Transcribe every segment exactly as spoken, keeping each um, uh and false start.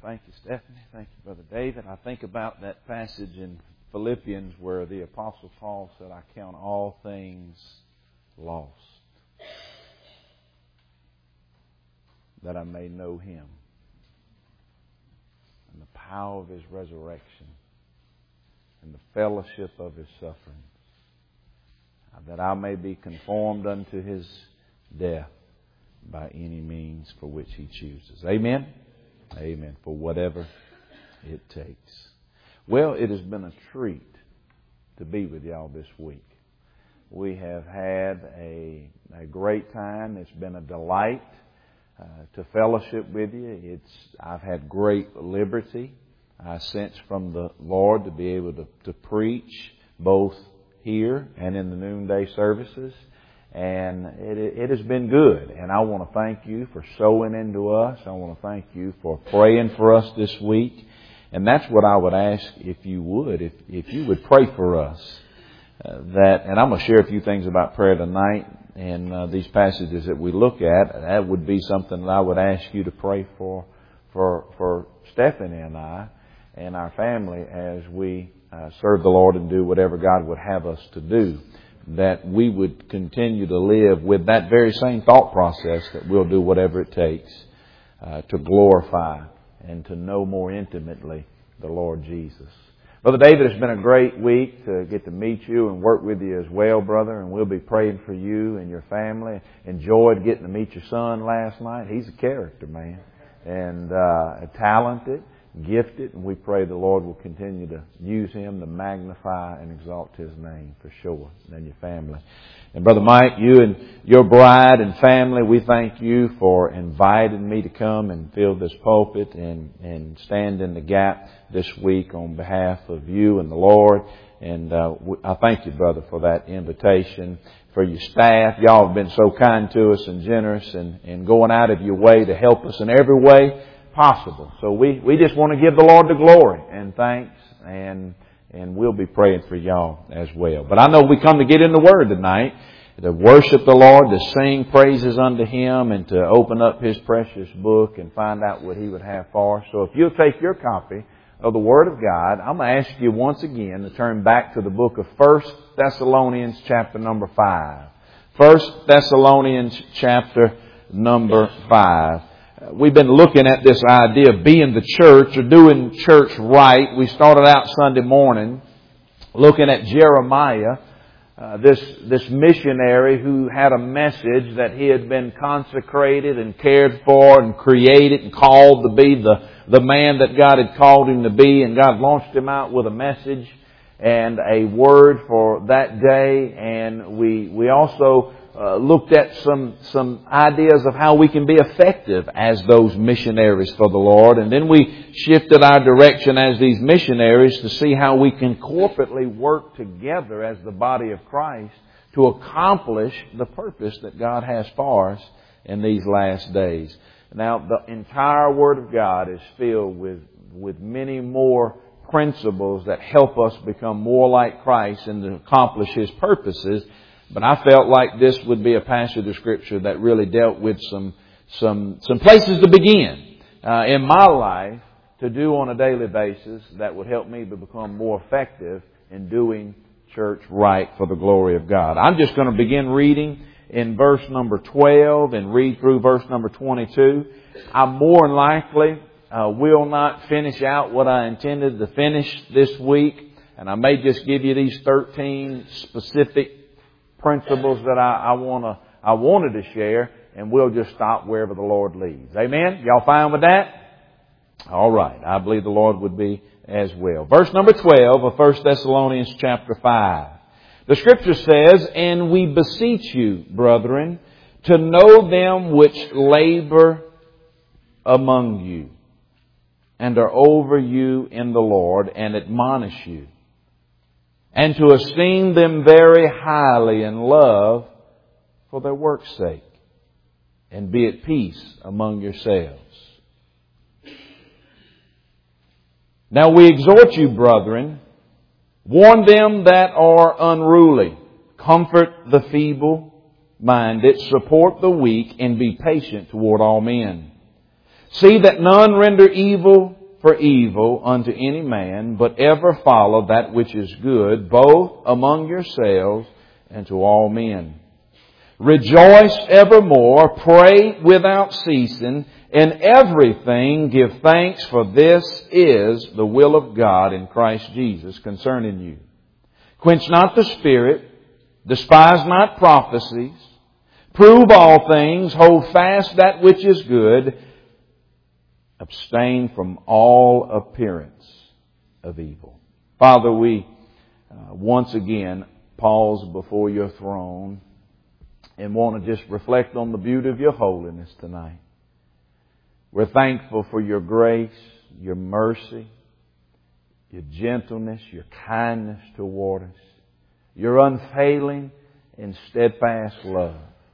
Thank you, Stephanie. Thank you, Brother David. I think about that passage in Philippians where the Apostle Paul said, I count all things lost, that I may know Him and the power of His resurrection and the fellowship of His sufferings, that I may be conformed unto His death by any means for which He chooses. Amen? Amen. For whatever it takes. Well, it has been a treat to be with y'all this week. We have had a, a great time. It's been a delight uh, to fellowship with you. It's I've had great liberty, I sense, from the Lord to be able to, to preach both here and in the noonday services. And it, it has been good. And I want to thank you for sowing into us. I want to thank you for praying for us this week. And that's what I would ask if you would, if, if you would pray for us. Uh, that, and I'm going to share a few things about prayer tonight and uh, these passages that we look at. That would be something that I would ask you to pray for, for, for Stephanie and I and our family as we uh, serve the Lord and do whatever God would have us to do. That we would continue to live with that very same thought process, that we'll do whatever it takes uh, to glorify and to know more intimately the Lord Jesus. Brother David, it's been a great week to get to meet you and work with you as well, brother. And we'll be praying for you and your family. Enjoyed getting to meet your son last night. He's a character, man. And uh, talented, gifted. And we pray the Lord will continue to use him to magnify and exalt His name for sure. And your family. And Brother Mike, you and your bride and family, we thank you for inviting me to come and fill this pulpit and, and stand in the gap this week on behalf of you and the Lord. And uh, I thank you, brother, for that invitation. For your staff, y'all have been so kind to us and generous and, and going out of your way to help us in every way possible. So we, we just want to give the Lord the glory and thanks, and and we'll be praying for y'all as well. But I know we come to get in the Word tonight, to worship the Lord, to sing praises unto Him, and to open up His precious book and find out what He would have for us. So if you'll take your copy of the Word of God, I'm going to ask you once again to turn back to the book of First Thessalonians chapter number five. First Thessalonians chapter number five. We've been looking at this idea of being the church or doing church right. We started out Sunday morning looking at Jeremiah, uh, this this missionary who had a message that he had been consecrated and cared for and created and called to be the, the man that God had called him to be. And God launched him out with a message and a word for that day. And we we also Uh, looked at some some ideas of how we can be effective as those missionaries for the Lord. And then we shifted our direction as these missionaries to see how we can corporately work together as the body of Christ to accomplish the purpose that God has for us in these last days. Now, the entire Word of God is filled with, with many more principles that help us become more like Christ and to accomplish His purposes. But I felt like this would be a passage of Scripture that really dealt with some some some places to begin uh, in my life to do on a daily basis that would help me to become more effective in doing church right for the glory of God. I'm just going to begin reading in verse number twelve and read through verse number twenty-two. I more than likely uh, will not finish out what I intended to finish this week, and I may just give you these thirteen specific principles that I, I wanna I wanted to share, and we'll just stop wherever the Lord leads. Amen? Y'all fine with that? All right. I believe the Lord would be as well. Verse number twelve of First Thessalonians chapter five. The Scripture says, "And we beseech you, brethren, to know them which labor among you, and are over you in the Lord, and admonish you, and to esteem them very highly in love for their work's sake, and be at peace among yourselves. Now we exhort you, brethren, warn them that are unruly, comfort the feeble-minded, support the weak, and be patient toward all men. See that none render evil for evil unto any man, but ever follow that which is good, both among yourselves and to all men. Rejoice evermore, pray without ceasing, in everything give thanks, for this is the will of God in Christ Jesus concerning you. Quench not the Spirit, despise not prophecies, prove all things, hold fast that which is good, abstain from all appearance of evil. Father, we uh, once again pause before your throne and want to just reflect on the beauty of your holiness tonight. We're thankful for your grace, your mercy, your gentleness, your kindness toward us, your unfailing and steadfast love.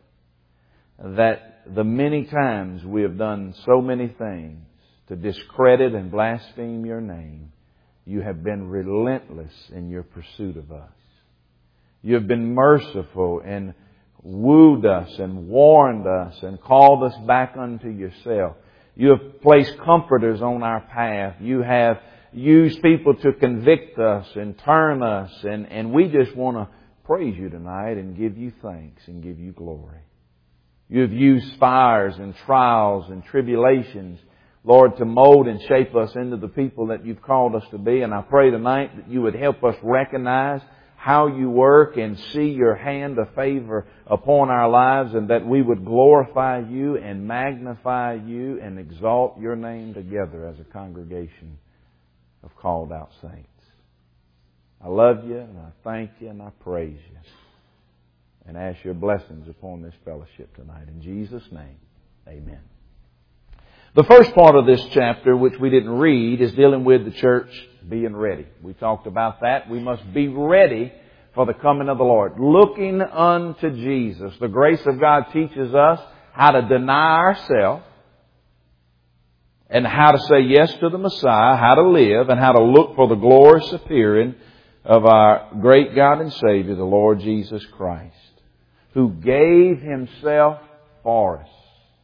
That the many times we have done so many things to discredit and blaspheme your name, you have been relentless in your pursuit of us. You have been merciful and wooed us and warned us and called us back unto yourself. You have placed comforters on our path. You have used people to convict us and turn us. And, and we just want to praise you tonight and give you thanks and give you glory. You have used fires and trials and tribulations, Lord, to mold and shape us into the people that you've called us to be. And I pray tonight that you would help us recognize how you work and see your hand of favor upon our lives, and that we would glorify you and magnify you and exalt your name together as a congregation of called out saints. I love you and I thank you and I praise you and ask your blessings upon this fellowship tonight. In Jesus' name, amen. The first part of this chapter, which we didn't read, is dealing with the church being ready. We talked about that. We must be ready for the coming of the Lord. Looking unto Jesus. The grace of God teaches us how to deny ourselves and how to say yes to the Messiah, how to live, and how to look for the glorious appearing of our great God and Savior, the Lord Jesus Christ, who gave Himself for us.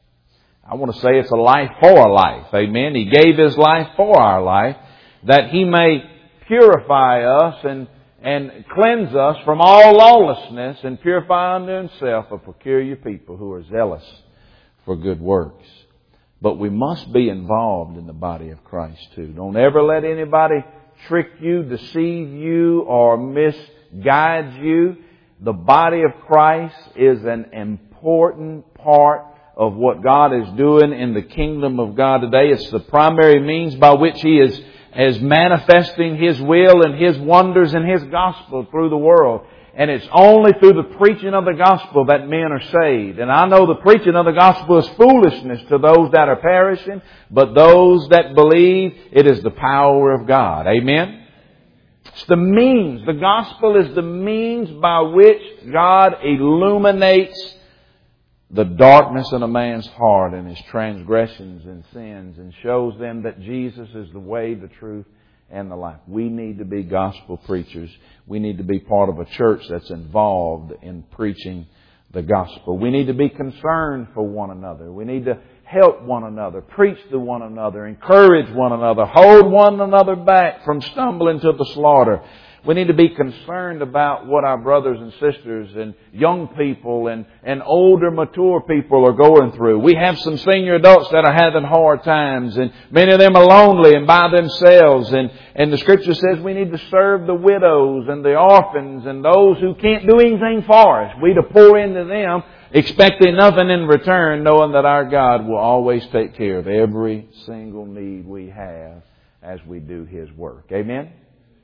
I want to say it's a life for a life. Amen. He gave His life for our life, that He may purify us and, and cleanse us from all lawlessness and purify unto Himself a peculiar people who are zealous for good works. But we must be involved in the body of Christ too. Don't ever let anybody trick you, deceive you, or misguide you. The body of Christ is an important part of what God is doing in the kingdom of God today. It's the primary means by which He is, is manifesting His will and His wonders and His gospel through the world. And it's only through the preaching of the gospel that men are saved. And I know the preaching of the gospel is foolishness to those that are perishing, but those that believe, it is the power of God. Amen? It's the means. The gospel is the means by which God illuminates the darkness in a man's heart and his transgressions and sins, and shows them that Jesus is the way, the truth, and the life. We need to be gospel preachers. We need to be part of a church that's involved in preaching the gospel. We need to be concerned for one another. We need to help one another, preach to one another, encourage one another, hold one another back from stumbling to the slaughter. We need to be concerned about what our brothers and sisters and young people and, and older, mature people are going through. We have some senior adults that are having hard times, and many of them are lonely and by themselves. And, and the Scripture says we need to serve the widows and the orphans and those who can't do anything for us. We to pour into them, expecting nothing in return, knowing that our God will always take care of every single need we have as we do His work. Amen?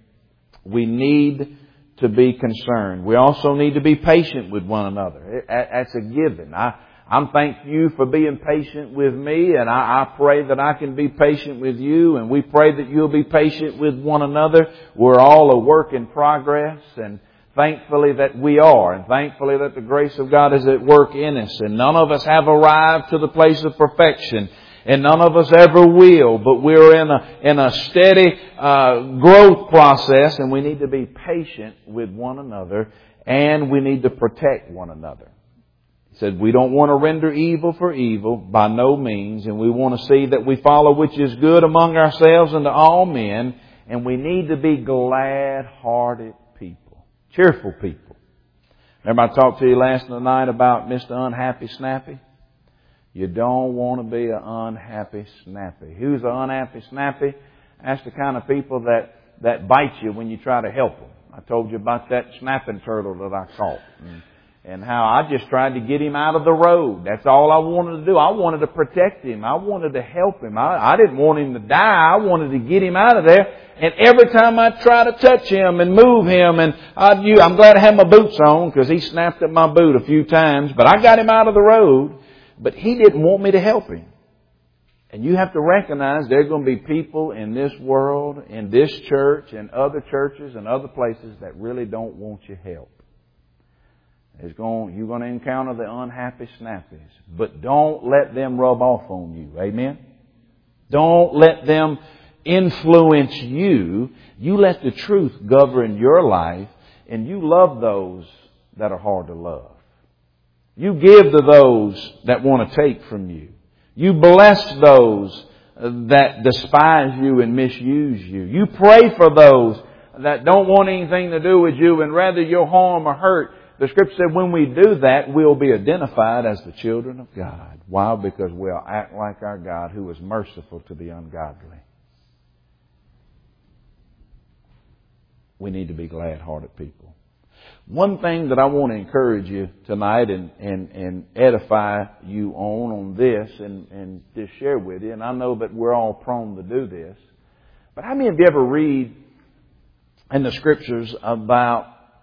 We need to be concerned. We also need to be patient with one another. That's a given. I, I'm thanking you for being patient with me, and I, I pray that I can be patient with you, and we pray that you'll be patient with one another. We're all a work in progress, and thankfully that we are, and thankfully that the grace of God is at work in us, and none of us have arrived to the place of perfection. And none of us ever will, but we're in a in a steady uh, growth process, and we need to be patient with one another, and we need to protect one another. said we don't want to render evil for evil, by no means, and we want to see that we follow which is good among ourselves and to all men, and we need to be glad-hearted people, cheerful people. Remember I talked to you last night about Mister Unhappy Snappy? You don't want to be an unhappy snappy. Who's an unhappy snappy? That's the kind of people that, that bite you when you try to help them. I told you about that snapping turtle that I caught. And, and how I just tried to get him out of the road. That's all I wanted to do. I wanted to protect him. I wanted to help him. I, I didn't want him to die. I wanted to get him out of there. And every time I try to touch him and move him, and I knew, I'm glad I had my boots on because he snapped at my boot a few times, but I got him out of the road. But he didn't want me to help him. And you have to recognize there are going to be people in this world, in this church, and other churches and other places that really don't want your help. There's going, you're going to encounter the unhappy snappies. But don't let them rub off on you. Amen? Don't let them influence you. You let the truth govern your life, and you love those that are hard to love. You give to those that want to take from you. You bless those that despise you and misuse you. You pray for those that don't want anything to do with you and rather your harm or hurt. The Scripture said when we do that, we'll be identified as the children of God. Why? Because we'll act like our God who is merciful to the ungodly. We need to be glad-hearted people. One thing that I want to encourage you tonight and, and, and edify you on on this and, and just share with you, and I know that we're all prone to do this, but how many of you ever read in the Scriptures about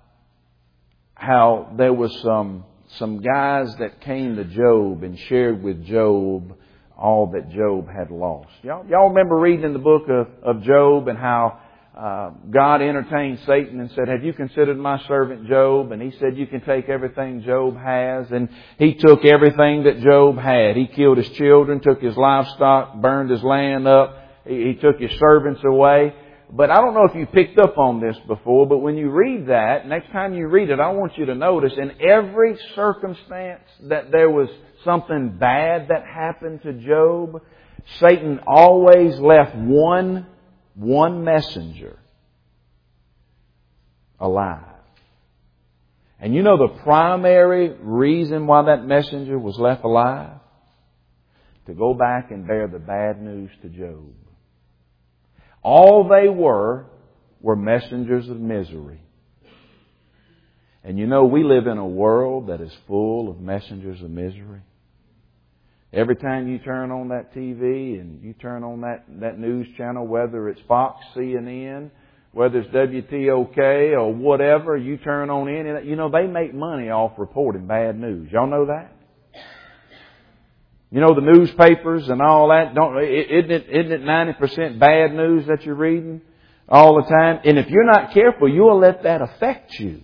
how there was some some guys that came to Job and shared with Job all that Job had lost? Y'all, y'all remember reading in the book of, of Job and how Uh, God entertained Satan and said, have you considered my servant Job? And he said, you can take everything Job has. And he took everything that Job had. He killed his children, took his livestock, burned his land up. He, he took his servants away. But I don't know if you picked up on this before, but when you read that, next time you read it, I want you to notice in every circumstance that there was something bad that happened to Job, Satan always left one One messenger alive. And you know the primary reason why that messenger was left alive? To go back and bear the bad news to Job. All they were were messengers of misery. And you know we live in a world that is full of messengers of misery. Every time you turn on that T V and you turn on that, that news channel, whether it's Fox, C N N, whether it's W T O K or whatever, you turn on any of that, you know, they make money off reporting bad news. Y'all know that? You know, the newspapers and all that, don't, isn't it, isn't it ninety percent bad news that you're reading all the time? And if you're not careful, you'll let that affect you.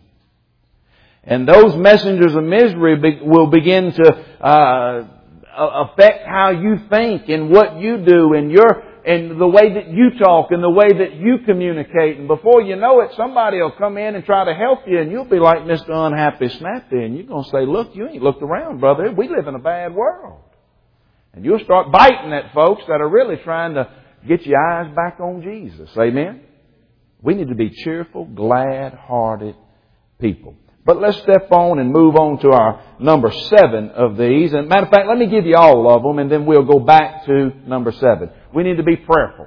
And those messengers of misery be, will begin to, uh, affect how you think and what you do and your and the way that you talk and the way that you communicate. And before you know it, somebody will come in and try to help you and you'll be like Mister Unhappy Snappy and you're going to say, look, you ain't looked around, brother. We live in a bad world. And you'll start biting at folks that are really trying to get your eyes back on Jesus. Amen? We need to be cheerful, glad-hearted people. But let's step on and move on to our number seven of these. And matter of fact, let me give you all of them and then we'll go back to number seven. We need to be prayerful.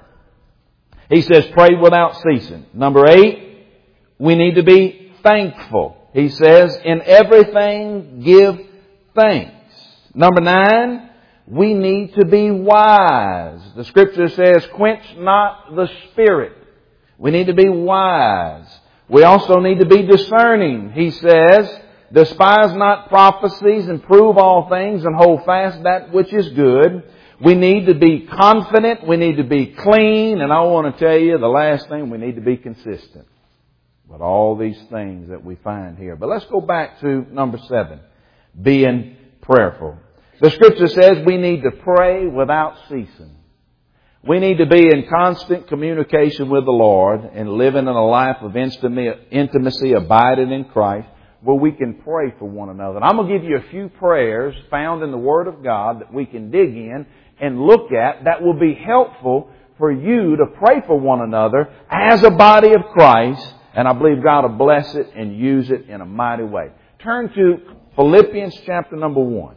He says pray without ceasing. Number eight, we need to be thankful. He says in everything give thanks. Number nine, we need to be wise. The Scripture says quench not the spirit. We need to be wise. We also need to be discerning. He says, despise not prophecies and prove all things and hold fast that which is good. We need to be confident. We need to be clean. And I want to tell you the last thing, we need to be consistent with all these things that we find here. But let's go back to number seven, being prayerful. The Scripture says we need to pray without ceasing. We need to be in constant communication with the Lord and living in a life of intimacy, abiding in Christ. where we can pray for one another. And I'm going to give you a few prayers found in the Word of God that we can dig in and look at that will be helpful for you to pray for one another as a body of Christ. And I believe God will bless it and use it in a mighty way. Turn to Philippians chapter number one.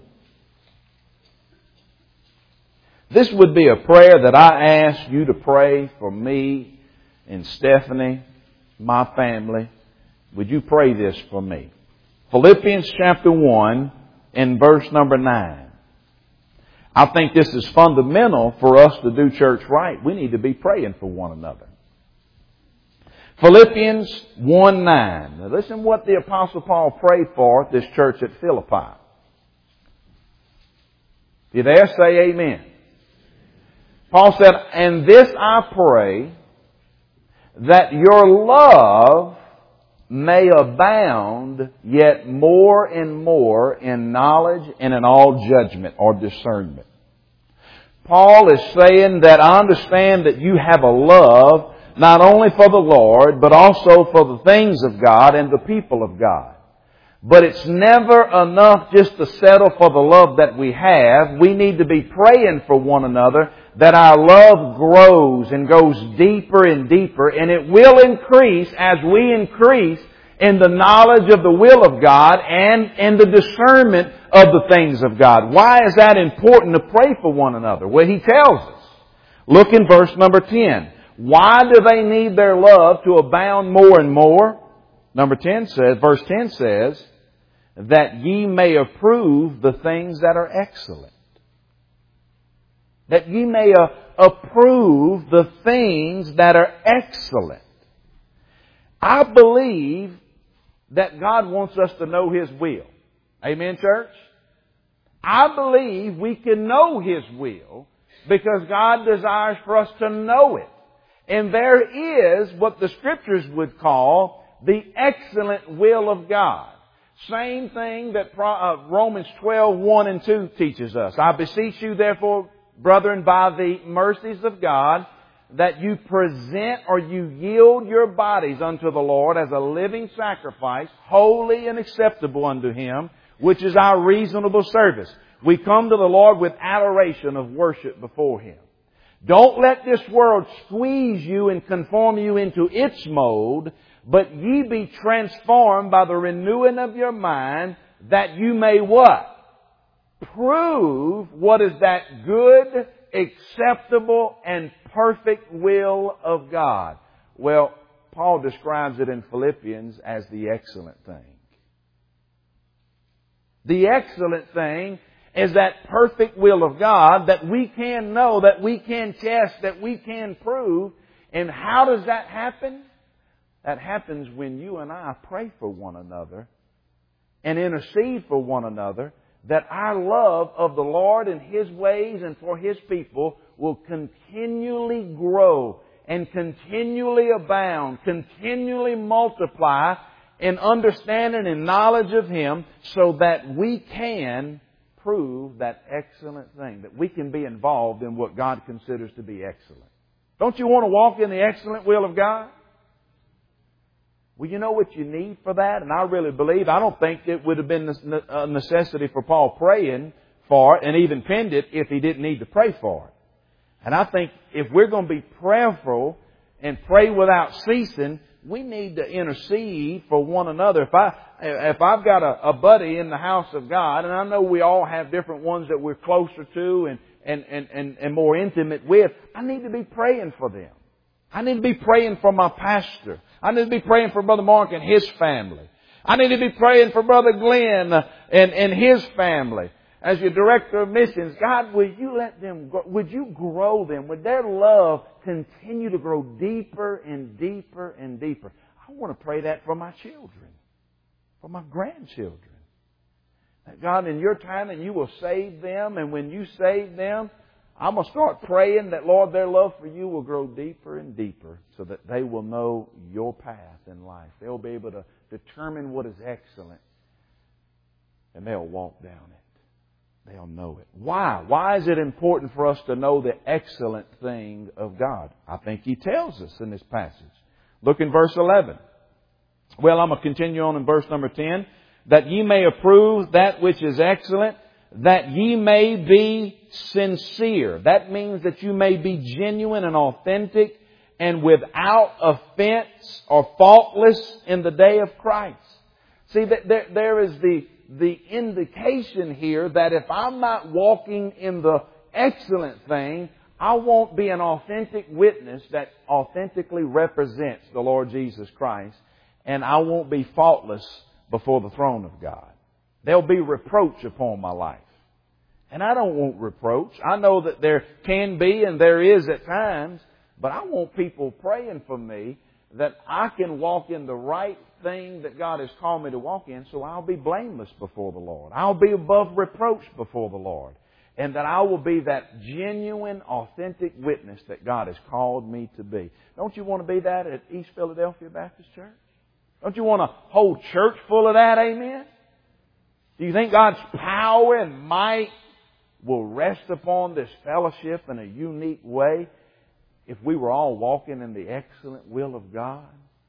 This would be a prayer that I ask you to pray for me and Stephanie, my family. Would you pray this for me? Philippians chapter one and verse number nine. I think this is fundamental for us to do church right. We need to be praying for one another. Philippians one nine. Now listen what the Apostle Paul prayed for at this church at Philippi. If you're there, say amen. Paul said, "And this I pray, that your love may abound yet more and more in knowledge and in all judgment," or discernment. Paul is saying that I understand that you have a love not only for the Lord, but also for the things of God and the people of God. But it's never enough just to settle for the love that we have. We need to be praying for one another that our love grows and goes deeper and deeper, and it will increase as we increase in the knowledge of the will of God and in the discernment of the things of God. Why is that important to pray for one another? Well, he tells us. Look in verse number ten. Why do they need their love to abound more and more? Number ten says, verse ten says, that ye may approve the things that are excellent. That ye may uh, approve the things that are excellent. I believe that God wants us to know His will. Amen, church? I believe we can know His will because God desires for us to know it. And there is what the Scriptures would call the excellent will of God. Same thing that Romans twelve, one and two teaches us. I beseech you therefore, brethren, by the mercies of God, that you present or you yield your bodies unto the Lord as a living sacrifice, holy and acceptable unto Him, which is our reasonable service. We come to the Lord with adoration of worship before Him. Don't let this world squeeze you and conform you into its mold, but ye be transformed by the renewing of your mind, that you may what? Prove what is that good, acceptable, and perfect will of God. Well, Paul describes it in Philippians as the excellent thing. The excellent thing is that perfect will of God that we can know, that we can test, that we can prove. And how does that happen? That happens when you and I pray for one another and intercede for one another, that our love of the Lord and His ways and for His people will continually grow and continually abound, continually multiply in understanding and knowledge of Him, so that we can prove that excellent thing, that we can be involved in what God considers to be excellent. Don't you want to walk in the excellent will of God? Well, you know what you need for that? And I really believe, I don't think it would have been a necessity for Paul praying for it and even penned it if he didn't need to pray for it. And I think if we're going to be prayerful and pray without ceasing, we need to intercede for one another. If I, if I've got a, a buddy in the house of God, and I know we all have different ones that we're closer to and, and, and, and, and more intimate with, I need to be praying for them. I need to be praying for my pastor. I need to be praying for Brother Mark and his family. I need to be praying for Brother Glenn and, and his family. As your director of missions, God, would you let them grow? Would you grow them? Would their love continue to grow deeper and deeper and deeper? I want to pray that for my children, for my grandchildren. That God, in your time, and you will save them. And when you save them, I'm going to start praying that, Lord, their love for you will grow deeper and deeper so that they will know your path in life. They'll be able to determine what is excellent, and they'll walk down it. They'll know it. Why? Why is it important for us to know the excellent thing of God? I think He tells us in this passage. Look in verse eleven. Well, I'm going to continue on in verse number ten. That ye may approve that which is excellent, that ye may be sincere. That means that you may be genuine and authentic and without offense or faultless in the day of Christ. See, that there, there is the, the indication here that if I'm not walking in the excellent thing, I won't be an authentic witness that authentically represents the Lord Jesus Christ, and I won't be faultless before the throne of God. There'll be reproach upon my life. And I don't want reproach. I know that there can be and there is at times, but I want people praying for me that I can walk in the right thing that God has called me to walk in, so I'll be blameless before the Lord. I'll be above reproach before the Lord. And that I will be that genuine, authentic witness that God has called me to be. Don't you want to be that at East Philadelphia Baptist Church? Don't you want a whole church full of that? Amen? Do you think God's power and might will rest upon this fellowship in a unique way if we were all walking in the excellent will of God?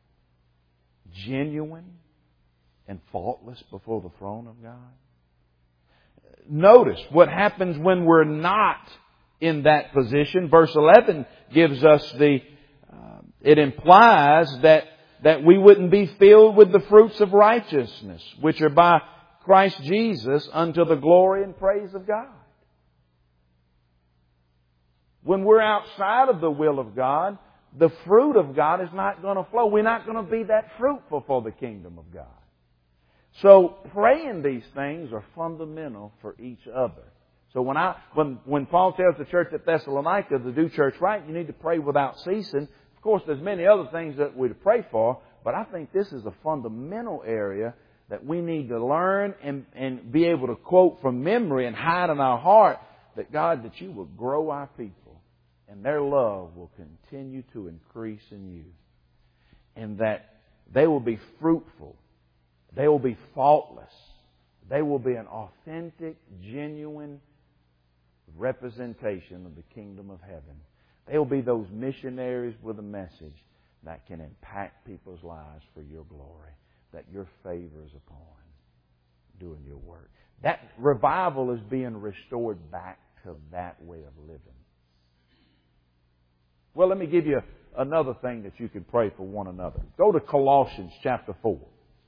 Genuine and faultless before the throne of God? Notice what happens when we're not in that position. Verse eleven gives us the, uh, it implies that, that we wouldn't be filled with the fruits of righteousness, which are by Christ Jesus unto the glory and praise of God. When we're outside of the will of God, the fruit of God is not going to flow. We're not going to be that fruitful for the kingdom of God. So praying these things are fundamental for each other. So when I when when Paul tells the church at Thessalonica to do church right, you need to pray without ceasing. Of course, there's many other things that we to pray for, but I think this is a fundamental area that we need to learn and, and be able to quote from memory and hide in our heart that, God, that you will grow our people and their love will continue to increase in you. And that they will be fruitful. They will be faultless. They will be an authentic, genuine representation of the kingdom of heaven. They will be those missionaries with a message that can impact people's lives for your glory, that your favor is upon doing your work. That revival is being restored back to that way of living. Well, let me give you another thing that you can pray for one another. Go to Colossians chapter four.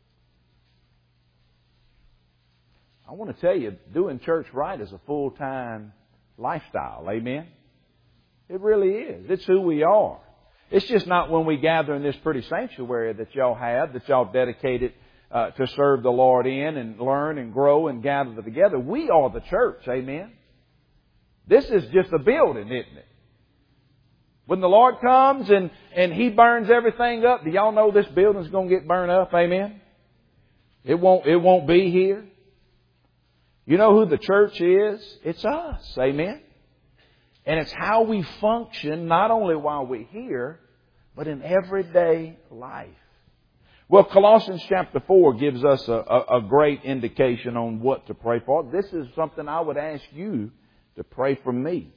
I want to tell you, doing church right is a full-time lifestyle. Amen? It really is. It's who we are. It's just not when we gather in this pretty sanctuary that y'all have, that y'all dedicated uh, to serve the Lord in and learn and grow and gather together. We are the church. Amen? This is just a building, isn't it? When the Lord comes and, and He burns everything up, do y'all know this building's going to get burned up? Amen? It won't, it won't be here. You know who the church is? It's us. Amen? And it's how we function not only while we're here, but in everyday life. Well, Colossians chapter four gives us a, a, a great indication on what to pray for. This is something I would ask you to pray for me.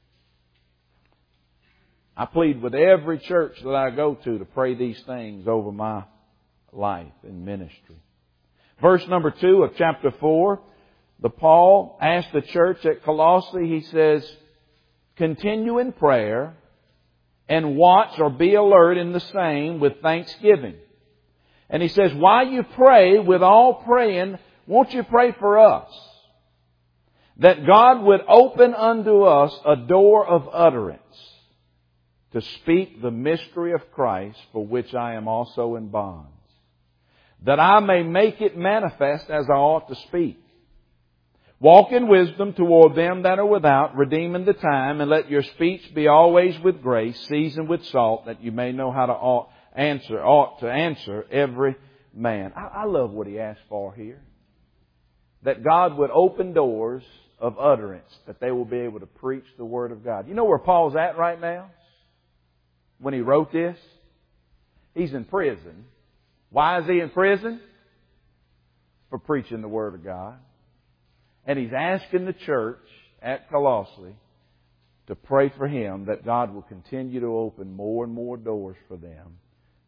I plead with every church that I go to to pray these things over my life and ministry. Verse number two of chapter four. The Paul asked the church at Colossae, he says, continue in prayer and watch or be alert in the same with thanksgiving. And he says, while you pray with all praying, won't you pray for us? That God would open unto us a door of utterance to speak the mystery of Christ, for which I am also in bonds. That I may make it manifest as I ought to speak. Walk in wisdom toward them that are without, redeeming the time, and let your speech be always with grace, seasoned with salt, that you may know how to ought answer, ought to answer every man. I, I love what he asked for here. That God would open doors of utterance, that they will be able to preach the Word of God. You know where Paul's at right now? When he wrote this? He's in prison. Why is he in prison? For preaching the Word of God. And he's asking the church at Colossae to pray for him that God will continue to open more and more doors for them,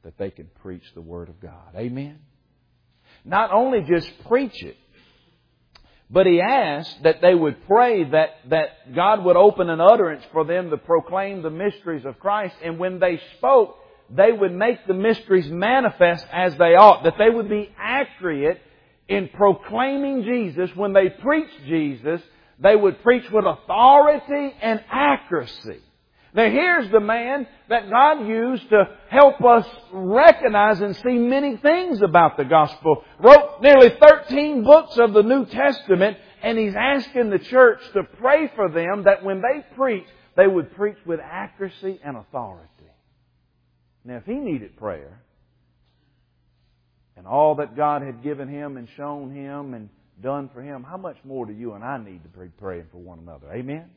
that they can preach the Word of God. Amen? Not only just preach it, but He asked that they would pray that, that God would open an utterance for them to proclaim the mysteries of Christ. And when they spoke, they would make the mysteries manifest as they ought. That they would be accurate in proclaiming Jesus. When they preached Jesus, they would preach with authority and accuracy. Now here's the man that God used to help us recognize and see many things about the gospel. Wrote nearly thirteen books of the New Testament, and he's asking the church to pray for them that when they preach, they would preach with accuracy and authority. Now if he needed prayer, and all that God had given him and shown him and done for him, how much more do you and I need to be praying for one another? Amen?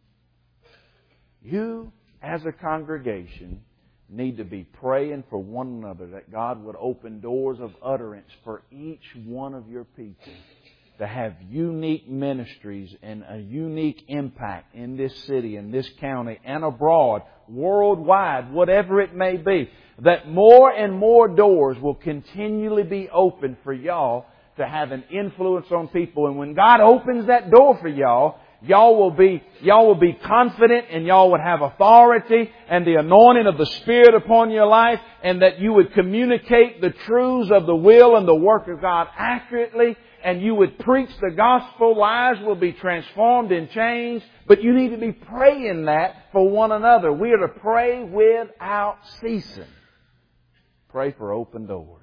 You, as a congregation, need to be praying for one another that God would open doors of utterance for each one of your people to have unique ministries and a unique impact in this city, in this county, and abroad, worldwide, whatever it may be. That more and more doors will continually be open for y'all to have an influence on people. And when God opens that door for y'all, Y'all will be, y'all will be confident, and y'all would have authority and the anointing of the Spirit upon your life, and that you would communicate the truths of the will and the work of God accurately, and you would preach the gospel. Lives will be transformed and changed, but you need to be praying that for one another. We are to pray without ceasing. Pray for open doors,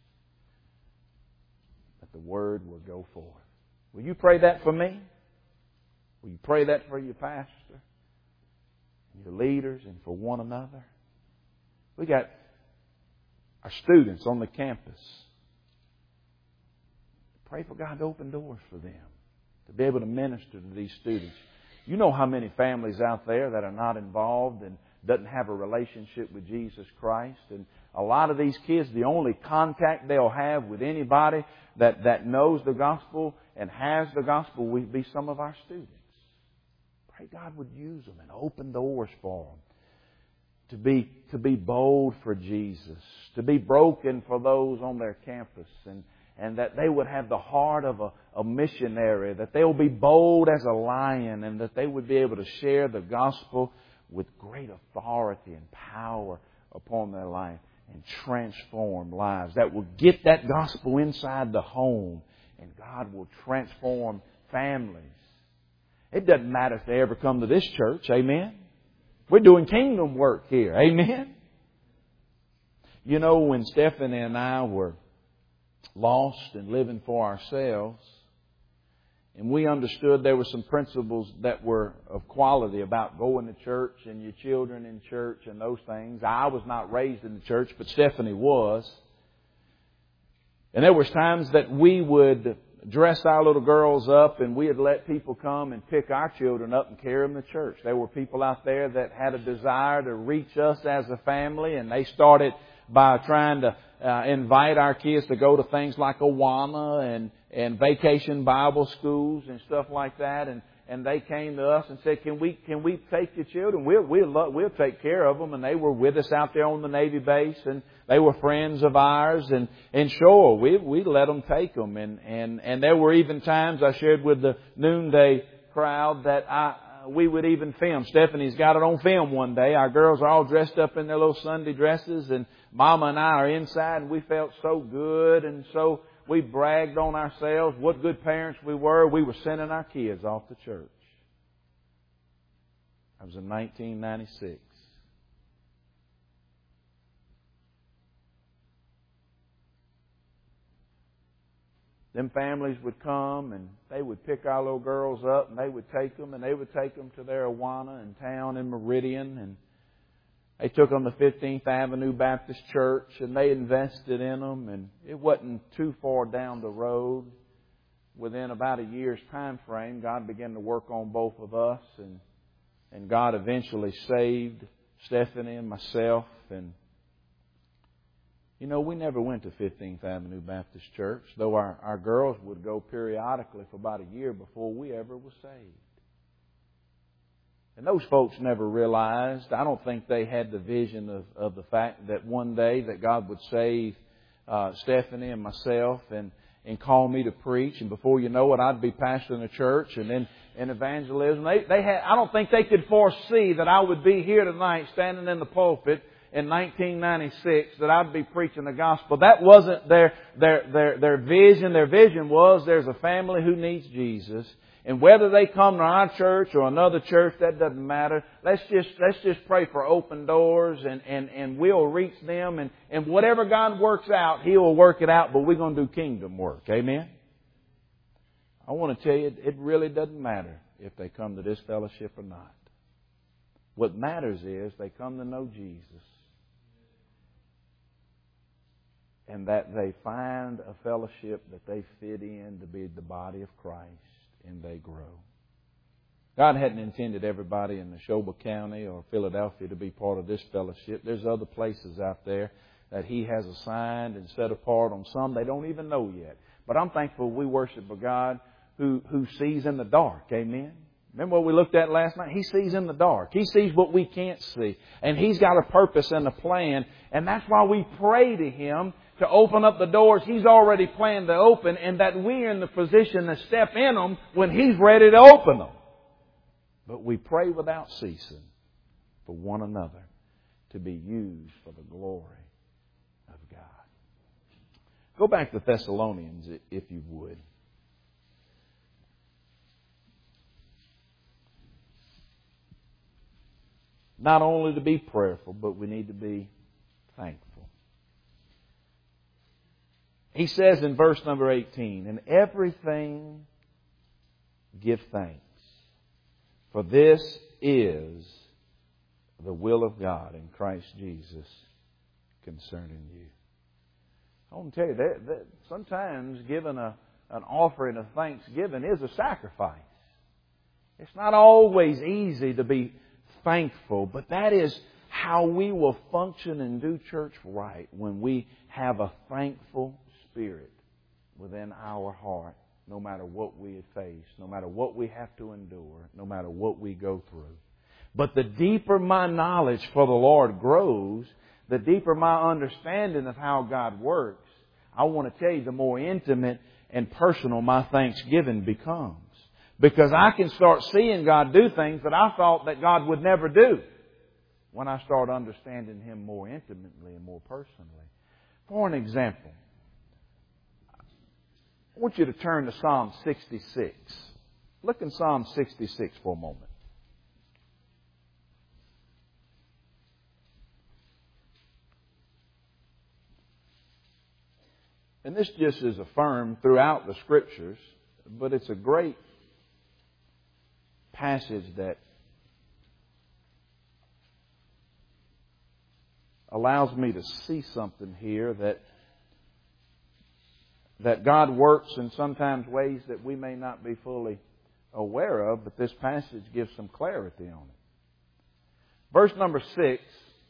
that the Word will go forth. Will you pray that for me? Will you pray that for your pastor, your leaders, and for one another? We got our students on the campus. Pray for God to open doors for them, to be able to minister to these students. You know how many families out there that are not involved and doesn't have a relationship with Jesus Christ. And a lot of these kids, the only contact they'll have with anybody that, that knows the gospel and has the gospel will be some of our students. Pray God would use them and open doors for them. To be, to be bold for Jesus. To be broken for those on their campus. And, and that they would have the heart of a, a missionary. That they will be bold as a lion. And that they would be able to share the gospel with great authority and power upon their life. And transform lives. That will get that gospel inside the home. And God will transform families. It doesn't matter if they ever come to this church. Amen. We're doing kingdom work here. Amen. You know, when Stephanie and I were lost and living for ourselves, and we understood there were some principles that were of quality about going to church and your children in church and those things. I was not raised in the church, but Stephanie was. And there was times that we would dress our little girls up, and we had let people come and pick our children up and carry them to church. There were people out there that had a desire to reach us as a family, and they started by trying to uh, invite our kids to go to things like Awana and, and vacation Bible schools and stuff like that. And, and they came to us and said, "Can we can we take your children? We'll we'll love, we'll take care of them." And they were with us out there on the Navy base, and they were friends of ours. And and sure, we we let them take them. And and and there were even times I shared with the noonday crowd that I we would even film. Stephanie's got it on film one day. Our girls are all dressed up in their little Sunday dresses, and Mama and I are inside, and we felt so good, and so we bragged on ourselves what good parents we were. We were sending our kids off to church. That was in nineteen ninety-six. Them families would come, and they would pick our little girls up, and they would take them, and they would take them to their Awana in town in Meridian, and they took them to fifteenth Avenue Baptist Church, and they invested in them. And it wasn't too far down the road. Within about a year's time frame, God began to work on both of us. And, and God eventually saved Stephanie and myself. And, you know, we never went to fifteenth Avenue Baptist Church, though our, our girls would go periodically for about a year before we ever were saved. And those folks never realized, I don't think they had the vision of, of the fact that one day that God would save uh, Stephanie and myself and, and call me to preach. And before you know it, I'd be pastoring a church and then in evangelism. They, they had, I don't think they could foresee that I would be here tonight standing in the pulpit in nineteen ninety-six, that I'd be preaching the gospel. That wasn't their, their, their, their vision. Their vision was there's a family who needs Jesus. And whether they come to our church or another church, that doesn't matter. Let's just, let's just pray for open doors and, and, and we'll reach them. And, and whatever God works out, He will work it out, but we're going to do kingdom work. Amen? I want to tell you, it really doesn't matter if they come to this fellowship or not. What matters is they come to know Jesus. And that they find a fellowship that they fit in to be the body of Christ. And they grow. God hadn't intended everybody in Neshoba County or Philadelphia to be part of this fellowship. There's other places out there that He has assigned and set apart. On some they don't even know yet. But I'm thankful we worship a God who, who sees in the dark. Amen? Remember what we looked at last night? He sees in the dark. He sees what we can't see. And He's got a purpose and a plan. And that's why we pray to Him to open up the doors He's already planned to open, and that we're in the position to step in them when He's ready to open them. But we pray without ceasing for one another to be used for the glory of God. Go back to Thessalonians, if you would. Not only to be prayerful, but we need to be thankful. He says in verse number eighteen, "In everything give thanks, for this is the will of God in Christ Jesus concerning you." I want to tell you that, that sometimes giving a, an offering of thanksgiving is a sacrifice. It's not always easy to be thankful, but that is how we will function and do church right, when we have a thankful spirit within our heart, no matter what we face, no matter what we have to endure, no matter what we go through. But the deeper my knowledge for the Lord grows, the deeper my understanding of how God works, I want to tell you, the more intimate and personal my thanksgiving becomes. Because I can start seeing God do things that I thought that God would never do when I start understanding Him more intimately and more personally. For an example, I want you to turn to Psalm sixty-six. Look in Psalm sixty-six for a moment. And this just is affirmed throughout the Scriptures, but it's a great passage that allows me to see something here that that God works in sometimes ways that we may not be fully aware of, but this passage gives some clarity on it. Verse number six.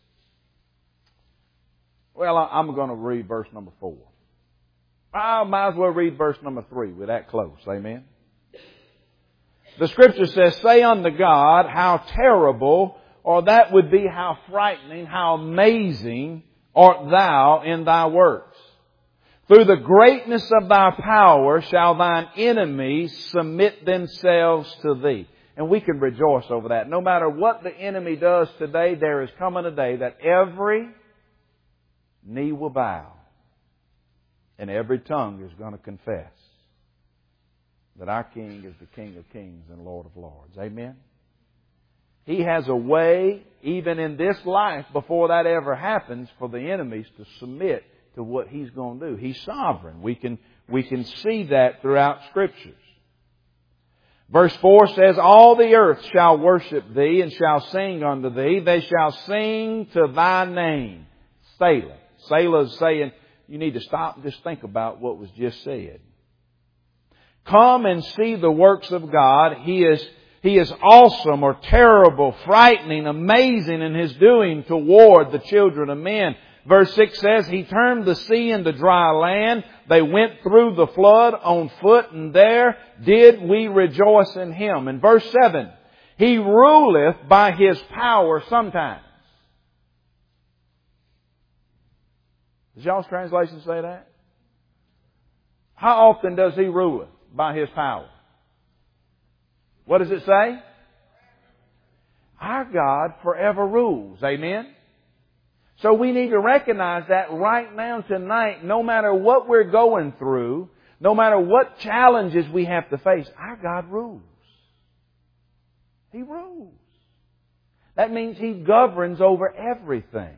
Well, I'm going to read verse number four. I might as well read verse number three. We're that close. Amen. The Scripture says, "Say unto God, how terrible," or that would be how frightening, how amazing art Thou in Thy works. "Through the greatness of Thy power shall Thine enemies submit themselves to Thee." And we can rejoice over that. No matter what the enemy does today, there is coming a day that every knee will bow and every tongue is going to confess that our King is the King of Kings and Lord of Lords. Amen? He has a way, even in this life, before that ever happens, for the enemies to submit to what He's going to do. He's sovereign. We can, we can see that throughout Scriptures. Verse four says, "All the earth shall worship Thee and shall sing unto Thee. They shall sing to Thy name." Selah. Selah is saying, you need to stop and just think about what was just said. Come and see the works of God. He is, He is awesome or terrible, frightening, amazing in His doing toward the children of men. Verse six says, "He turned the sea into dry land. They went through the flood on foot, and there did we rejoice in Him." And verse seven, He ruleth by His power sometimes. Does y'all's translation say that? How often does He ruleth by His power? What does it say? Our God forever rules. Amen? So we need to recognize that right now tonight, no matter what we're going through, no matter what challenges we have to face, our God rules. He rules. That means He governs over everything.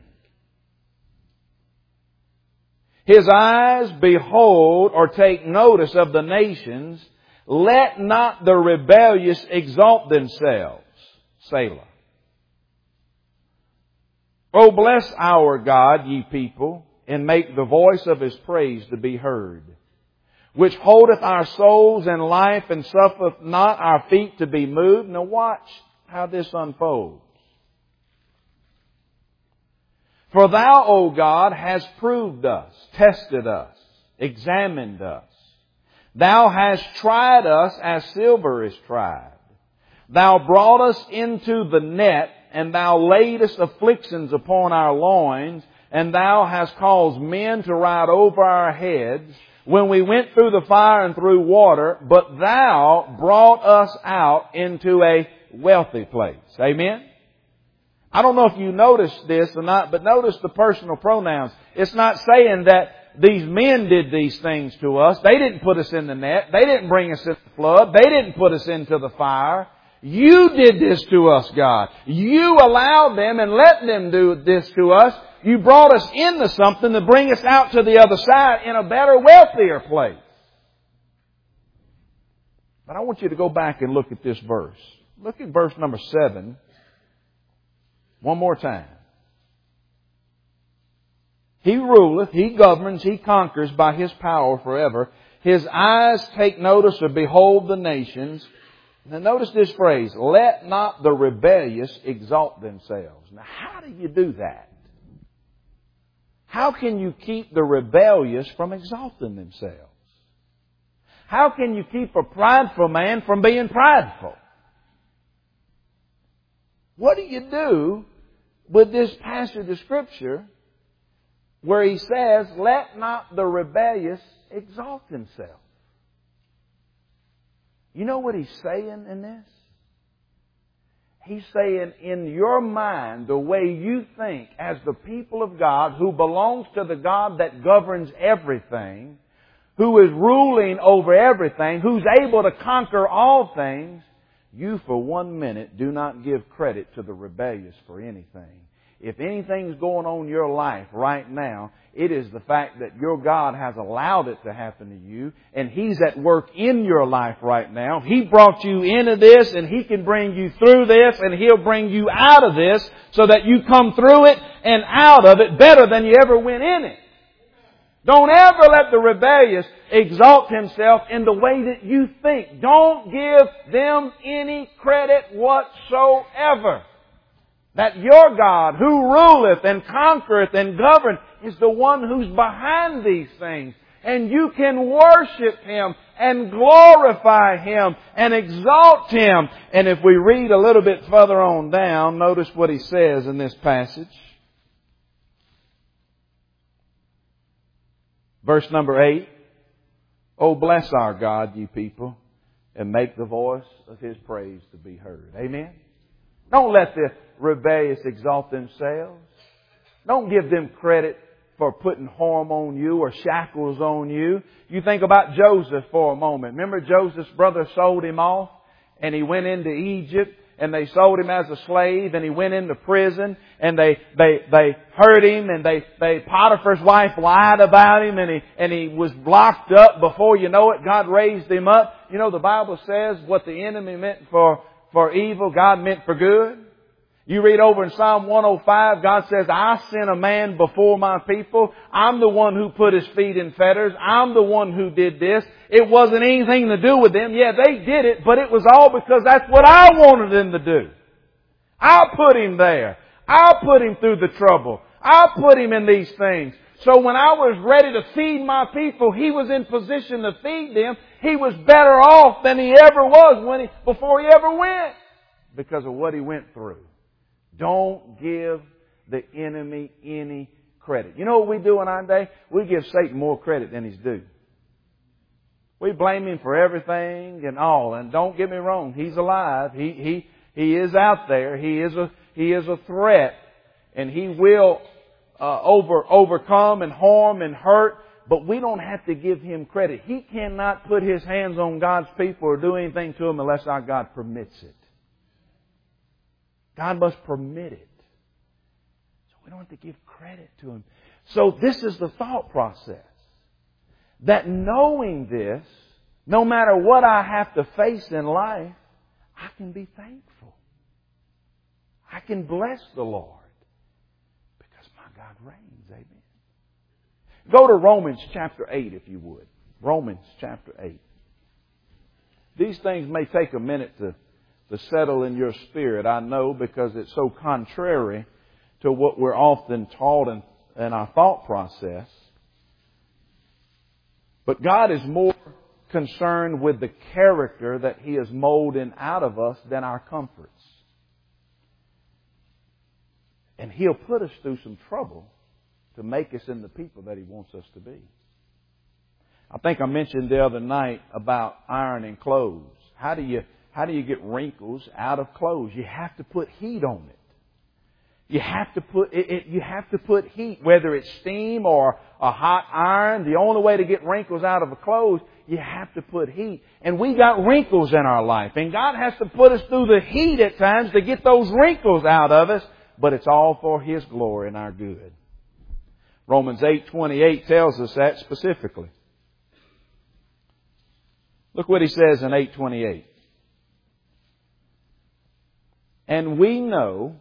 His eyes behold or take notice of the nations. Let not the rebellious exalt themselves. Selah. Oh, bless our God, ye people, and make the voice of His praise to be heard, which holdeth our souls in life and suffereth not our feet to be moved. Now watch how this unfolds. For Thou, O God, hast proved us, tested us, examined us. Thou hast tried us as silver is tried. Thou brought us into the net, and Thou laidest afflictions upon our loins, and Thou hast caused men to ride over our heads, when we went through the fire and through water, but Thou brought us out into a wealthy place. Amen? I don't know if you noticed this or not, but notice the personal pronouns. It's not saying that these men did these things to us. They didn't put us in the net. They didn't bring us into the flood. They didn't put us into the fire. You did this to us, God. You allowed them and let them do this to us. You brought us into something to bring us out to the other side in a better, wealthier place. But I want you to go back and look at this verse. Look at verse number seven. One more time. He ruleth, He governs, He conquers by His power forever. His eyes take notice or behold the nations. Now notice this phrase, let not the rebellious exalt themselves. Now how do you do that? How can you keep the rebellious from exalting themselves? How can you keep a prideful man from being prideful? What do you do with this passage of Scripture where He says, let not the rebellious exalt himself? You know what He's saying in this? He's saying, in your mind, the way you think as the people of God who belongs to the God that governs everything, who is ruling over everything, who's able to conquer all things, you for one minute do not give credit to the rebellious for anything. If anything's going on in your life right now, it is the fact that your God has allowed it to happen to you, and He's at work in your life right now. He brought you into this, and He can bring you through this, and He'll bring you out of this so that you come through it and out of it better than you ever went in it. Don't ever let the rebellious exalt himself in the way that you think. Don't give them any credit whatsoever. That your God, who ruleth and conquereth and governeth, is the one who's behind these things. And you can worship Him and glorify Him and exalt Him. And if we read a little bit further on down, notice what He says in this passage. Verse number eight. Oh, bless our God, ye people, and make the voice of His praise to be heard. Amen? Don't let the rebellious exalt themselves. Don't give them credit for putting harm on you or shackles on you. You think about Joseph for a moment. Remember Joseph's brother sold him off and he went into Egypt and they sold him as a slave and he went into prison and they, they, they hurt him and they, they, Potiphar's wife lied about him and he, and he was locked up. Before you know it, God raised him up. You know, the Bible says what the enemy meant for For evil, God meant for good. You read over in Psalm one oh five, God says, I sent a man before my people. I'm the one who put his feet in fetters. I'm the one who did this. It wasn't anything to do with them. Yeah, they did it, but it was all because that's what I wanted them to do. I put him there. I put him through the trouble. I put him in these things. So when I was ready to feed my people, he was in position to feed them. He was better off than he ever was when he, before he ever went. because of what he went through. Don't give the enemy any credit. You know what we do in our day? We give Satan more credit than he's due. We blame him for everything and all. And don't get me wrong, he's alive. He he he is out there. He is a he is a threat, and he will uh, over overcome and harm and hurt. But we don't have to give him credit. He cannot put his hands on God's people or do anything to them unless our God permits it. God must permit it. So we don't have to give credit to him. So this is the thought process. That knowing this, no matter what I have to face in life, I can be thankful. I can bless the Lord because my God reigns. Amen. Go to Romans chapter eight if you would. Romans chapter eight. These things may take a minute to, to settle in your spirit, I know, because it's so contrary to what we're often taught in, in our thought process. But God is more concerned with the character that He is molding out of us than our comforts. And He'll put us through some trouble to make us into the people that He wants us to be. I think I mentioned the other night about ironing clothes. How do you, how do you get wrinkles out of clothes? You have to put heat on it. You have to put it, it, you have to put heat, whether it's steam or a hot iron. The only way to get wrinkles out of a clothes, you have to put heat. And we got wrinkles in our life, and God has to put us through the heat at times to get those wrinkles out of us. But it's all for His glory and our good. Romans eight twenty-eight tells us that specifically. Look what he says in eight twenty-eight. And we know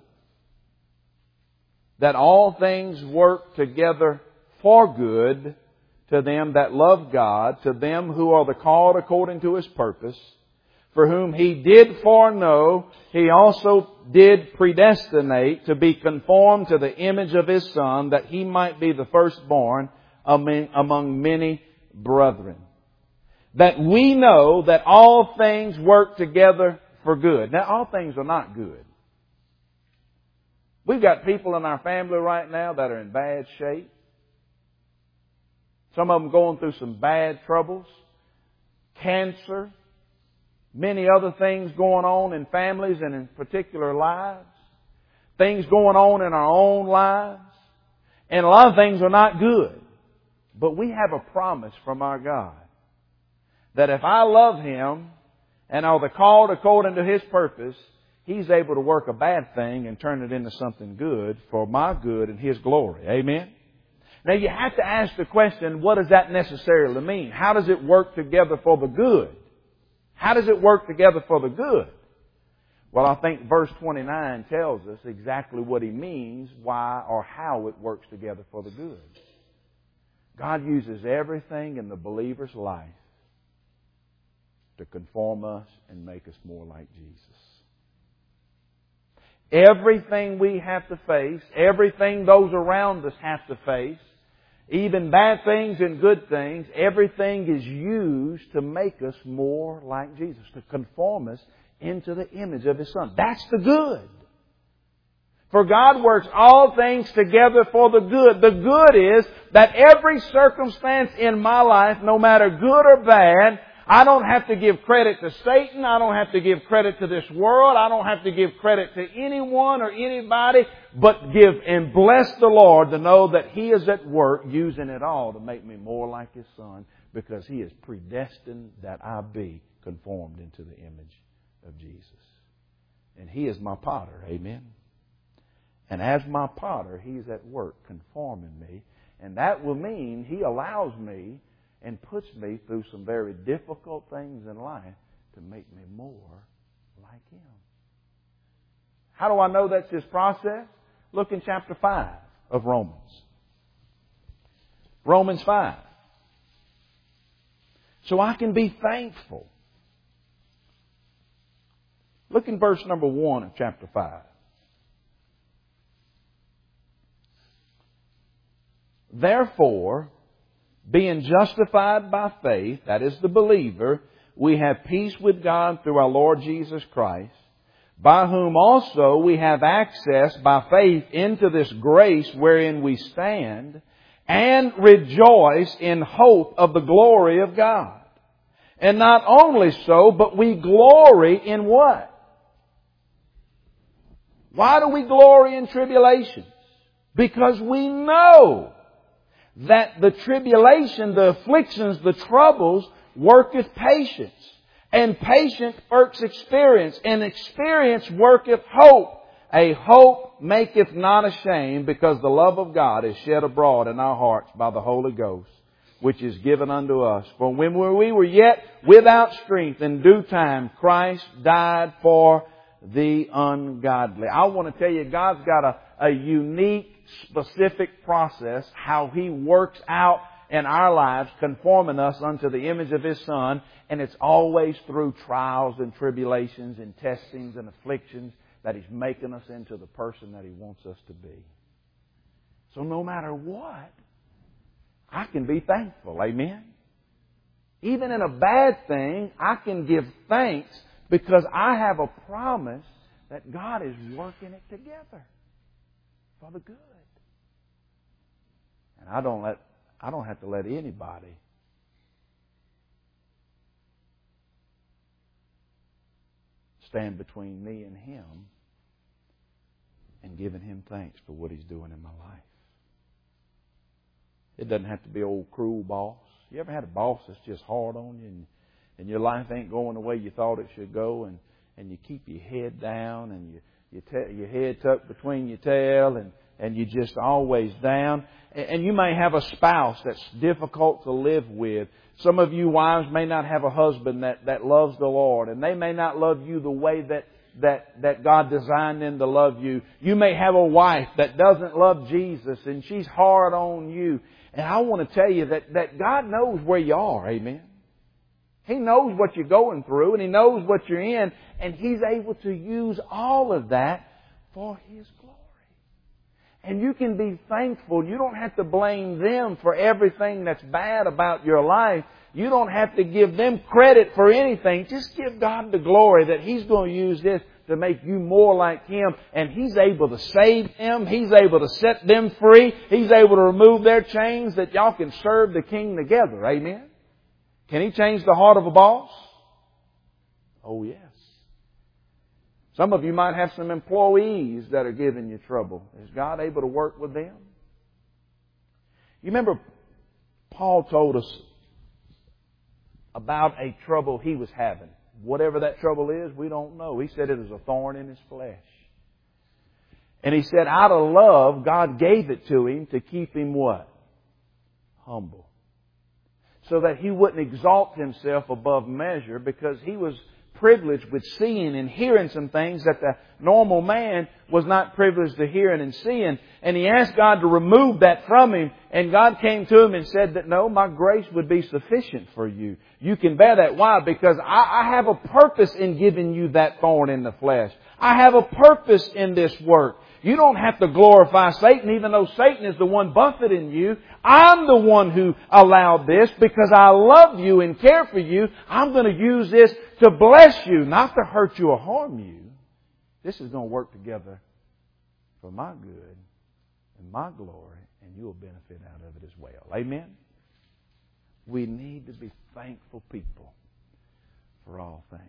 that all things work together for good to them that love God, to them who are the called according to His purpose, for whom He did foreknow, He also did predestinate to be conformed to the image of His Son, that He might be the firstborn among many brethren. That we know that all things work together for good. Now, all things are not good. We've got people in our family right now that are in bad shape. Some of them going through some bad troubles. Cancer. Many other things going on in families and in particular lives. Things going on in our own lives. And a lot of things are not good. But we have a promise from our God that if I love Him and are the called according to His purpose, He's able to work a bad thing and turn it into something good for my good and His glory. Amen? Now you have to ask the question, what does that necessarily mean? How does it work together for the good? How does it work together for the good? Well, I think verse twenty-nine tells us exactly what He means, why or how it works together for the good. God uses everything in the believer's life to conform us and make us more like Jesus. Everything we have to face, everything those around us have to face, even bad things and good things, everything is used to make us more like Jesus, to conform us into the image of His Son. That's the good. For God works all things together for the good. The good is that every circumstance in my life, no matter good or bad, I don't have to give credit to Satan. I don't have to give credit to this world. I don't have to give credit to anyone or anybody, but give and bless the Lord to know that He is at work using it all to make me more like His Son, because He is predestined that I be conformed into the image of Jesus. And He is my potter. Amen. And as my potter, He's at work conforming me. And that will mean He allows me and puts me through some very difficult things in life to make me more like Him. How do I know that's His process? Look in chapter five of Romans. Romans five. So I can be thankful. Look in verse number one of chapter five. Therefore, being justified by faith, that is the believer, we have peace with God through our Lord Jesus Christ, by whom also we have access by faith into this grace wherein we stand, and rejoice in hope of the glory of God. And not only so, but we glory in what? Why do we glory in tribulations? Because we know that the tribulation, the afflictions, the troubles worketh patience. And patience works experience. And experience worketh hope. A hope maketh not ashamed, because the love of God is shed abroad in our hearts by the Holy Ghost, which is given unto us. For when we were yet without strength, in due time Christ died for the ungodly. I want to tell you, God's got a, a unique, specific process how He works out in our lives, conforming us unto the image of His Son. And it's always through trials and tribulations and testings and afflictions that He's making us into the person that He wants us to be. So no matter what, I can be thankful. Amen? Even in a bad thing, I can give thanks, because I have a promise that God is working it together for the good. And I don't let I don't have to let anybody stand between me and Him and giving Him thanks for what He's doing in my life. It doesn't have to be old cruel boss. You ever had a boss that's just hard on you, and, and your life ain't going the way you thought it should go, and, and you keep your head down, and you, you te- your head tucked between your tail, and, and you're just always down. And, and you may have a spouse that's difficult to live with. Some of you wives may not have a husband that, that loves the Lord, and they may not love you the way that, that, that God designed them to love you. You may have a wife that doesn't love Jesus, and she's hard on you. And I want to tell you that, that God knows where you are. Amen. He knows what you're going through, and He knows what you're in, and He's able to use all of that for His glory. And you can be thankful. You don't have to blame them for everything that's bad about your life. You don't have to give them credit for anything. Just give God the glory that He's going to use this to make you more like Him. And He's able to save them. He's able to set them free. He's able to remove their chains, that y'all can serve the King together. Amen? Can He change the heart of a boss? Oh, yes. Some of you might have some employees that are giving you trouble. Is God able to work with them? You remember Paul told us about a trouble he was having. Whatever that trouble is, we don't know. He said it was a thorn in his flesh. And he said out of love, God gave it to him to keep him what? Humble. So that he wouldn't exalt himself above measure, because he was privileged with seeing and hearing some things that the normal man was not privileged to hearing and seeing. And he asked God to remove that from him. And God came to him and said that, no, my grace would be sufficient for you. You can bear that. Why? Because I, I have a purpose in giving you that thorn in the flesh. I have a purpose in this work. You don't have to glorify Satan, even though Satan is the one buffeting you. I'm the one who allowed this because I love you and care for you. I'm going to use this to bless you, not to hurt you or harm you. This is going to work together for my good and my glory, and you'll benefit out of it as well. Amen? We need to be thankful people for all things.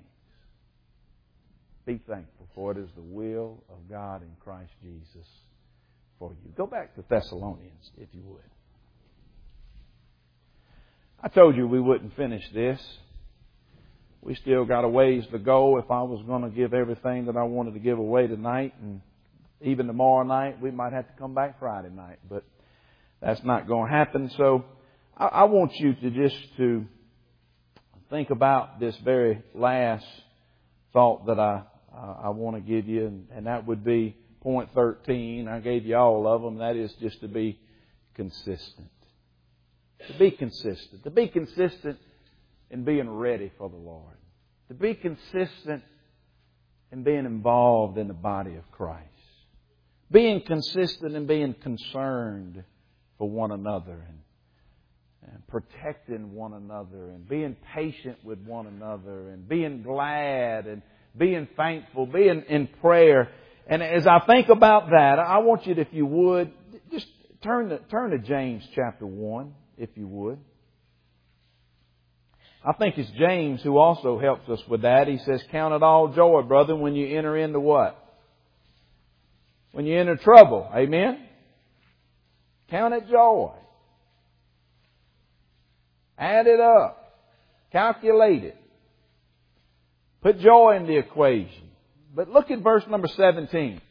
Be thankful, for it is the will of God in Christ Jesus for you. Go back to Thessalonians, if you would. I told you we wouldn't finish this. We still got a ways to go. If I was going to give everything that I wanted to give away tonight, and even tomorrow night, we might have to come back Friday night. But that's not going to happen. So I, I want you to just to think about this very last thought that I uh, I want to give you, and, and that would be point thirteen. I gave you all of them. That is just to be consistent. To be consistent. To be consistent in being ready for the Lord. To be consistent in being involved in the body of Christ. Being consistent in being concerned for one another, and, and protecting one another, and being patient with one another, and being glad, and being thankful, being in prayer. And as I think about that, I want you to, if you would, just turn to, turn to James chapter one, if you would. I think it's James who also helps us with that. He says, count it all joy, brother, when you enter into what? When you enter trouble. Amen? Count it joy. Add it up. Calculate it. Put joy in the equation. But look at verse number seventeen.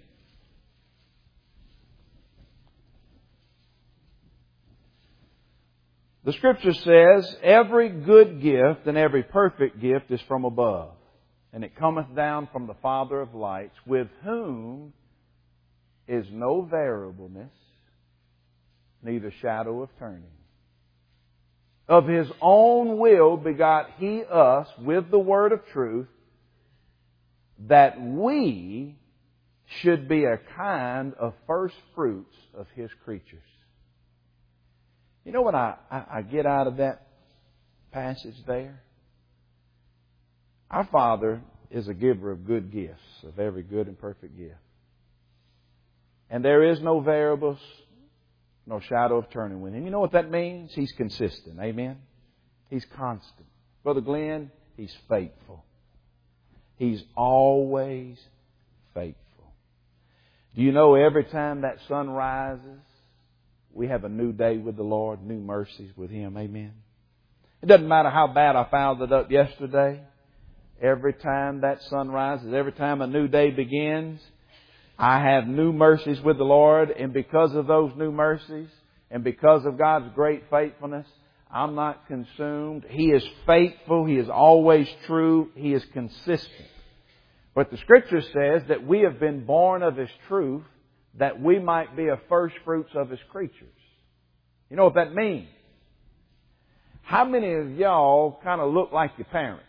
The Scripture says, every good gift and every perfect gift is from above, and it cometh down from the Father of lights, with whom is no variableness, neither shadow of turning. Of His own will begot He us with the word of truth, that we should be a kind of first fruits of His creatures. You know what I, I, I get out of that passage there? Our Father is a giver of good gifts, of every good and perfect gift. And there is no variables, no shadow of turning with Him. You know what that means? He's consistent. Amen? He's constant. Brother Glenn, He's faithful. He's always faithful. Do you know every time that sun rises, we have a new day with the Lord, new mercies with Him. Amen? It doesn't matter how bad I fouled it up yesterday. Every time that sun rises, every time a new day begins, I have new mercies with the Lord. And because of those new mercies, and because of God's great faithfulness, I'm not consumed. He is faithful. He is always true. He is consistent. But the Scripture says that we have been born of His truth, that we might be a first fruits of His creatures. You know what that means? How many of y'all kind of look like your parents?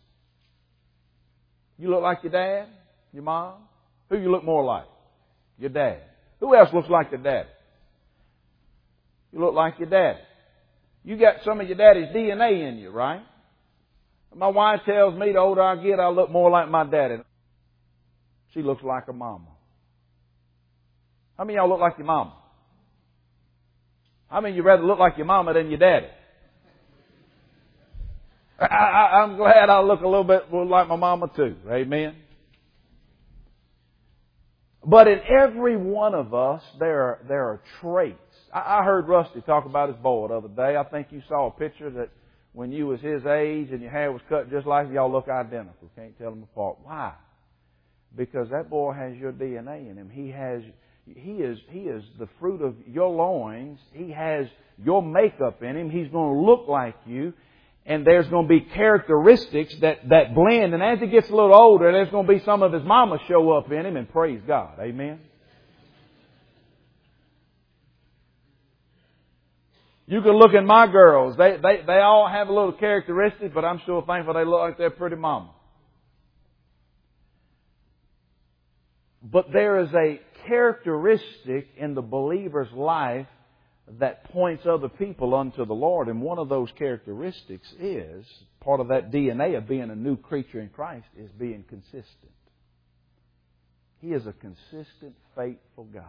You look like your dad? Your mom? Who you look more like? Your dad. Who else looks like your dad? You look like your dad. You got some of your daddy's D N A in you, right? My wife tells me the older I get, I look more like my daddy. She looks like her mama. How many of y'all look like your mama? How many of you rather look like your mama than your daddy? I, I, I'm glad I look a little bit like my mama too. Amen. But in every one of us, there are, there are traits. I, I heard Rusty talk about his boy the other day. I think you saw a picture that when you was his age and your hair was cut just like y'all look identical. Can't tell them apart. Why? Because that boy has your D N A in him. He has, he is, he is the fruit of your loins. He has your makeup in him. He's going to look like you. And there's going to be characteristics that, that blend. And as he gets a little older, there's going to be some of his mama show up in him, and praise God. Amen. You can look at my girls. They, they, they all have a little characteristic, but I'm sure thankful they look like their pretty mama. But there is a characteristic in the believer's life that points other people unto the Lord. And one of those characteristics is, part of that D N A of being a new creature in Christ, is being consistent. He is a consistent, faithful God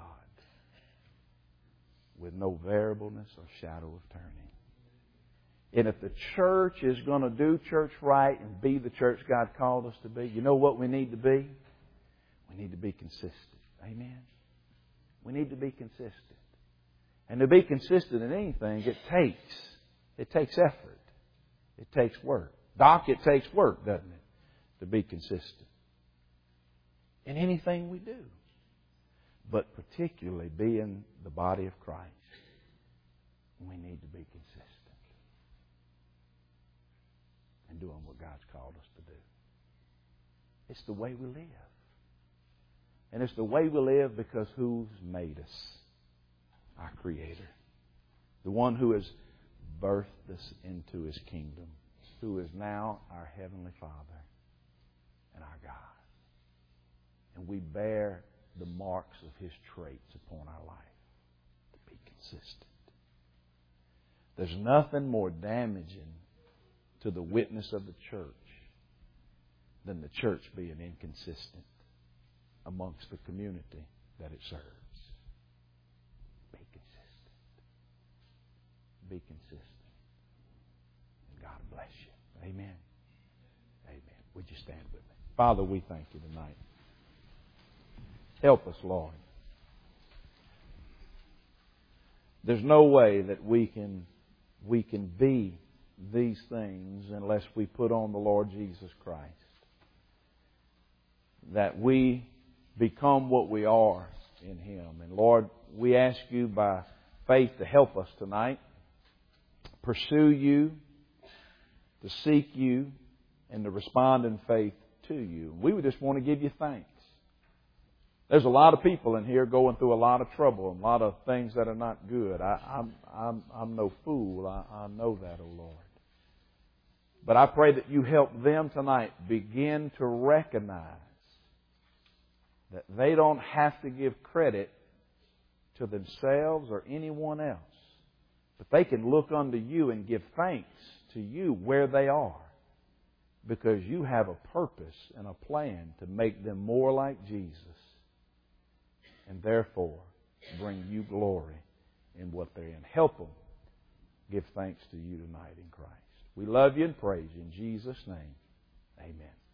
with no variableness or shadow of turning. And if the church is going to do church right and be the church God called us to be, you know what we need to be? We need to be consistent. Amen? We need to be consistent. And to be consistent in anything, it takes, it takes effort. It takes work. Doc, it takes work, doesn't it, to be consistent in anything we do. But particularly being the body of Christ, we need to be consistent in doing what God's called us to do. It's the way we live. And it's the way we live because who's made us? Our Creator. The one who has birthed us into His kingdom. Who is now our Heavenly Father and our God. And we bear the marks of His traits upon our life. To be consistent. There's nothing more damaging to the witness of the church than the church being inconsistent amongst the community that it serves. Be consistent. Be consistent. And God bless you. Amen. Amen. Would you stand with me? Father, we thank you tonight. Help us, Lord. There's no way that we can we can be these things unless we put on the Lord Jesus Christ. That we become what we are in Him. And Lord, we ask you by faith to help us tonight. Pursue you, to seek you, and to respond in faith to you. We would just want to give you thanks. There's a lot of people in here going through a lot of trouble and a lot of things that are not good. I, I'm, I'm, I'm no fool. I, I know that, oh Lord. But I pray that you help them tonight begin to recognize that they don't have to give credit to themselves or anyone else. But they can look unto you and give thanks to you where they are. Because you have a purpose and a plan to make them more like Jesus. And therefore, bring you glory in what they're in. Help them give thanks to you tonight in Christ. We love you and praise you in Jesus' name. Amen.